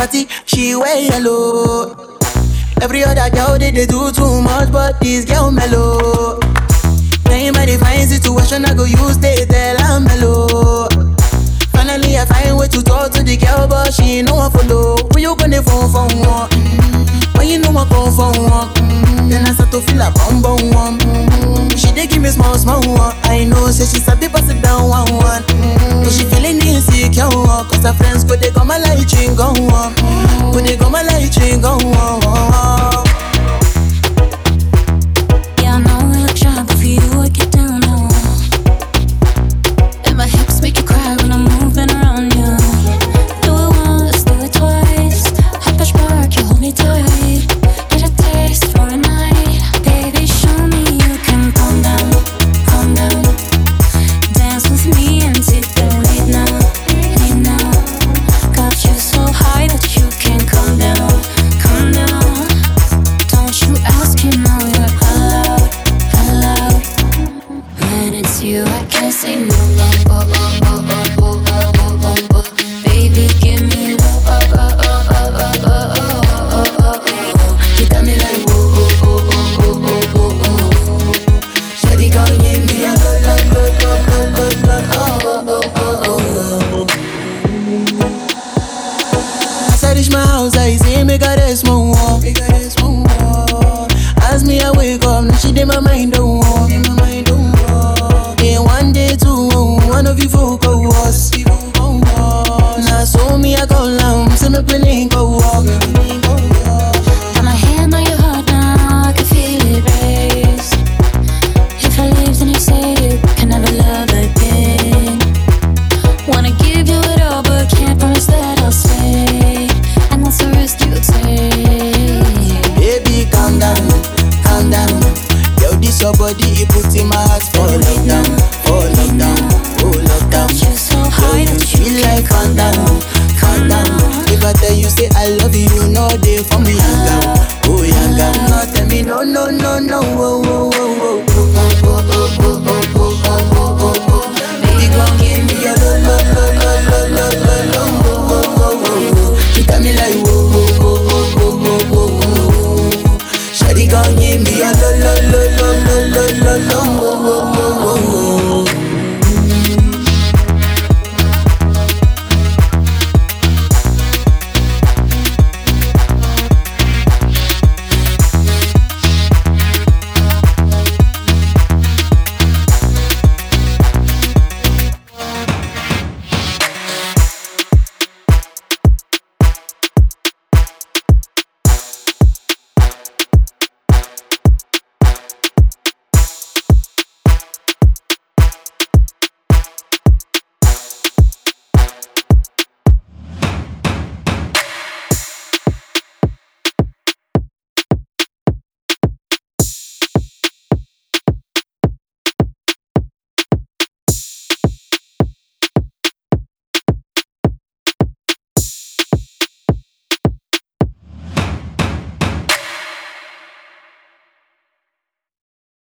party, she wear yellow. Every other girl they do too much, but this girl mellow. Playing by the fine situation, I go use they tell I'm mellow. Finally I find way to talk to the girl, but she ain't no one follow. When you gonna phone for one? When you know I come for one? Then I start to feel a bum bum one. She dey give me small small one. I know say she sabi pass it down one one. But she feeling insecure one. Cause her friends go they go my light ring go on. Go they go my light ring go on. Yeah, I know I look shy, but for you I get down low. And my hips make you cry when I'm moving around you. Do it once, do it twice. Hop and spark, you hold me tight. Get a taste for a night. Baby, show me you can calm down, calm down. Dance with me and take the lead now, lead now. Got you so high that you can't calm down, calm down. Don't you ask, you know you're allowed, allowed. When it's you, I can't say no. Oh, oh, oh, oh, oh, oh, oh, oh, oh. Baby, give me love. Oh, oh, oh, oh, oh, oh, oh, oh, oh. You got me like whoa, oh, oh, oh, oh, oh, oh, oh. Shawty gon' give me a love, love, love, love, love, love, oh, oh, oh, oh, oh. As I reach my house, I see me got a small wall. As me I wake up, now she did my mind don't walk. Yeah, one day two, one of you folk go us. Now so me I go down, see me feeling go walk. Got my hand on your heart now, I can feel it race. If I leave, then you say you can never love again. Wanna give you it all, but can't promise that I'll stay. And that's the risk you take. Baby, calm down, calm down. Yo, this your body, it puts in my heart for lockdown, for lockdown, for lockdown. You're so high that you feel like calm down, calm down. If I tell you say I love you, you know they